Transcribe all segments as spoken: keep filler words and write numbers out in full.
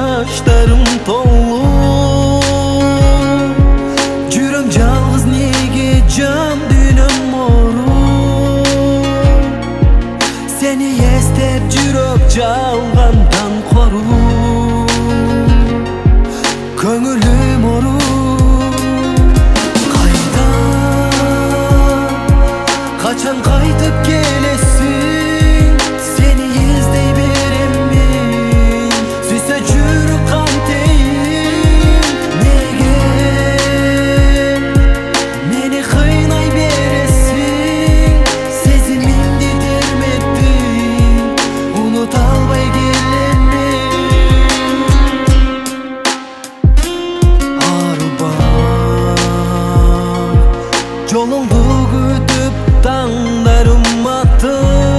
жаштарым толуу. Жүрөм жалгыз неге жан дүйнөм оору. Сени эстеп жүрөк жалгандан коруу. Көңүлүм оруу. Кайда, качан кайтып келесиң? Сени издей беремин. Сүйсө жүрөк кантейин? Неге мени кыйнай бересиң? Сезимимди терметтиң, унута албай келемин. Жолуңду күтүп таңдарым атты.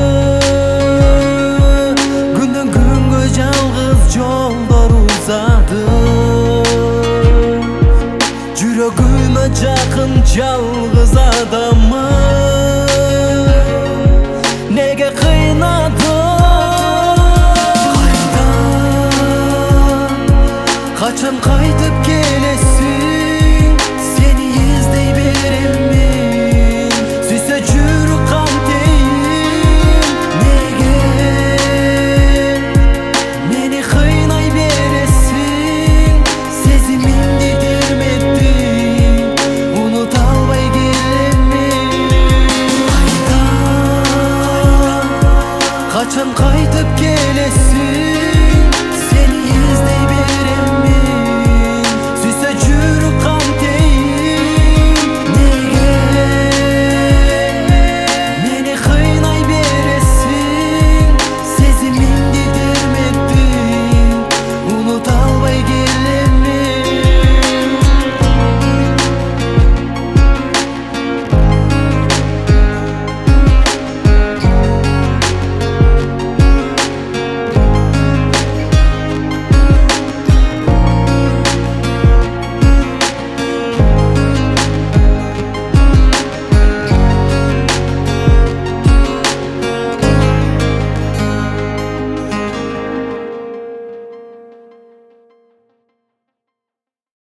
Күндөн күнгө жалгыз жолдор узады. Жүрөгүмө жакын жалгыз адамым. Неге кыйнадың? Кайда, качан кайтып келесиң? Сени издей беремин.